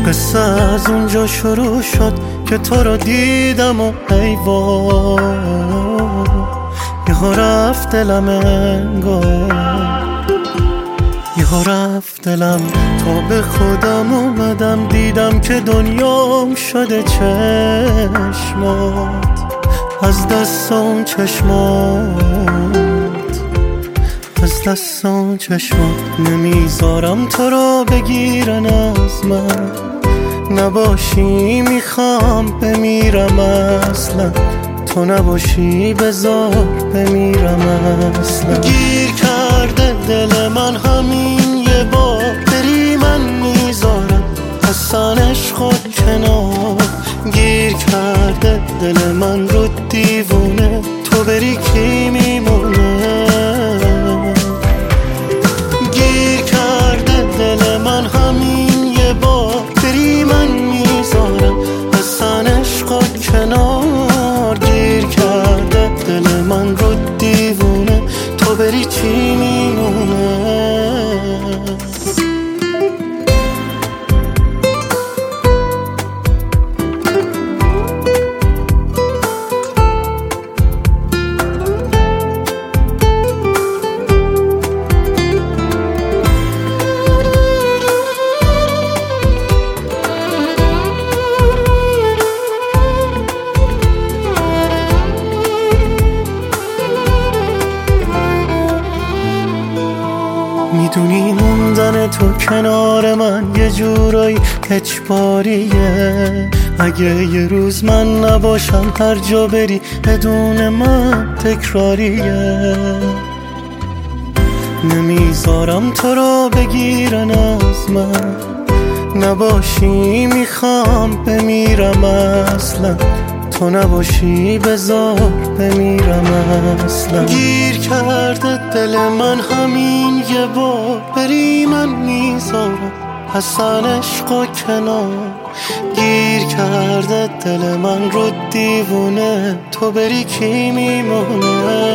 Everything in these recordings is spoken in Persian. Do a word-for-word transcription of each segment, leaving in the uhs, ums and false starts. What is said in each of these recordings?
قصه از اونجا شروع شد که تو رو دیدم و ای وای یهو رفت دلم انگار، یهو رفت دلم تا به خودم اومدم دیدم که دنیام شده چشمات، از دست اون چشمات، از دست اون چشمات. نمیذارم تو رو بگیرن از من، نباشی میخوام بمیرم اصلا، تو نباشی بذار بمیرم اصلا. گیر کرده دل من همین یه بار، بری من میذارم اصلا عشق کنار. گیر کرده دل من رو دیوونه، تو بری کی میمونه. گیر کرده دل من همین یه بار، بری من میذارم اصلا عشق کنار. گیر کرده دل من رو دیوونه، تو بری چی میمونه. میدونی موندن تو کنار من یه جورایی اجباریه، اگه یه روز من نباشم هر جا بری بدون من تکراریه. نمیذارم تو رو بگیرن از من، نباشی میخوام بمیرم اصلا، تو نباشی بذار بمیرم اصلا. گیر کرده دل من همین یه بار، بری من میذارم اصلا عشق کنار. گیر کرده دل من رو دیوونه، تو بری کی میمونه.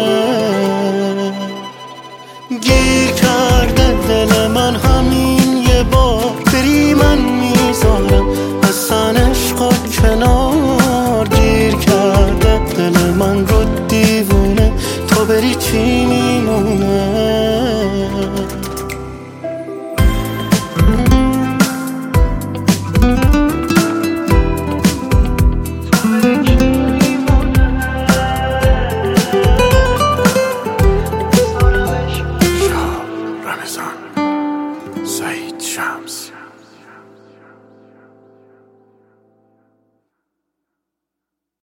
گیر کرده دل من همین یه بار، بری من میذارم اصلا عشق کنار. گیر کرده دل من رو دیوونه، تو بری چی میمونه. رمضان سعید شمس